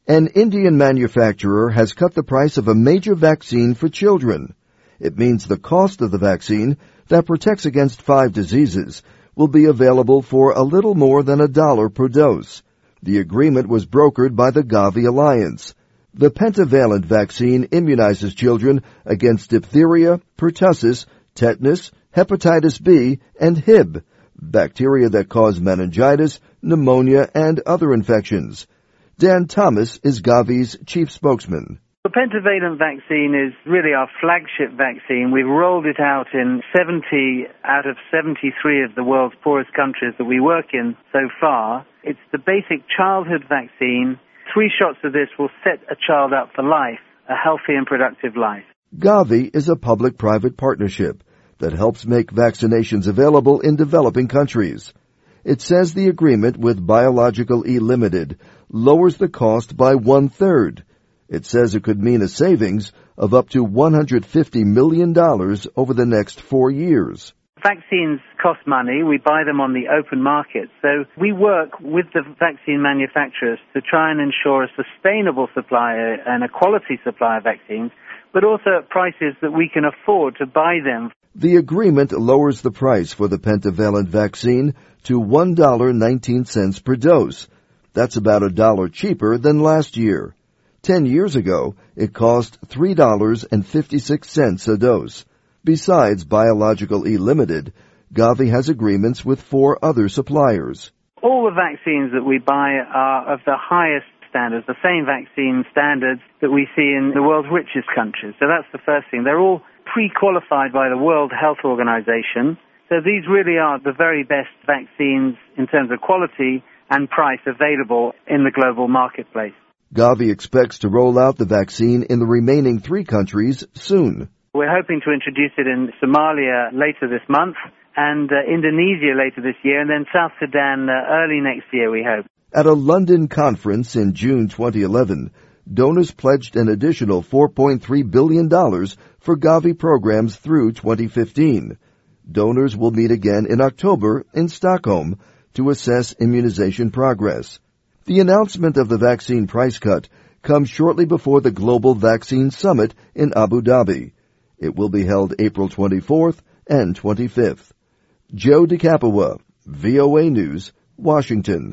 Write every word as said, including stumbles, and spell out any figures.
An Indian manufacturer has cut the price of a major vaccine for children. It means the cost of the vaccine that protects against five diseases will be available for a little more than a dollar per dose. The agreement was brokered by the Gavi Alliance. The pentavalent vaccine immunizes children against diphtheria, pertussis, tetanus, hepatitis B, and H I B, bacteria that cause meningitis, pneumonia, and other infections. Dan Thomas is Gavi's chief spokesman. The pentavalent vaccine is really our flagship vaccine. We've rolled it out in seventy out of seventy-three of the world's poorest countries that we work in so far. It's the basic childhood vaccine. Three shots of this will set a child up for life, a healthy and productive life. Gavi is a public-private partnership that helps make vaccinations available in developing countries. It says the agreement with Biological E Limited lowers the cost by one-third. It says it could mean a savings of up to one hundred fifty million dollars over the next four years. Vaccines cost money. We buy them on the open market. So we work with the vaccine manufacturers to try and ensure a sustainable supply and a quality supply of vaccines, but also at prices that we can afford to buy them. The agreement lowers the price for the pentavalent vaccine to one dollar and nineteen cents per dose. That's about a dollar cheaper than last year. Ten years ago, it cost three dollars and fifty-six cents a dose. Besides Biological E Limited, Gavi has agreements with four other suppliers. All the vaccines that we buy are of the highest standards, the same vaccine standards that we see in the world's richest countries. So that's the first thing. They're all pre-qualified by the World Health Organization. So these really are the very best vaccines in terms of quality and price available in the global marketplace. Gavi expects to roll out the vaccine in the remaining three countries soon. We're hoping to introduce it in Somalia later this month and uh, Indonesia later this year, and then South Sudan uh, early next year, we hope. At a London conference in June twenty eleven, donors pledged an additional four point three billion dollars for Gavi programs through twenty fifteen. Donors will meet again in October in Stockholm to assess immunization progress. The announcement of the vaccine price cut comes shortly before the Global Vaccine Summit in Abu Dhabi. It will be held April twenty-fourth and twenty-fifth. Joe DeCapua, V O A News, Washington.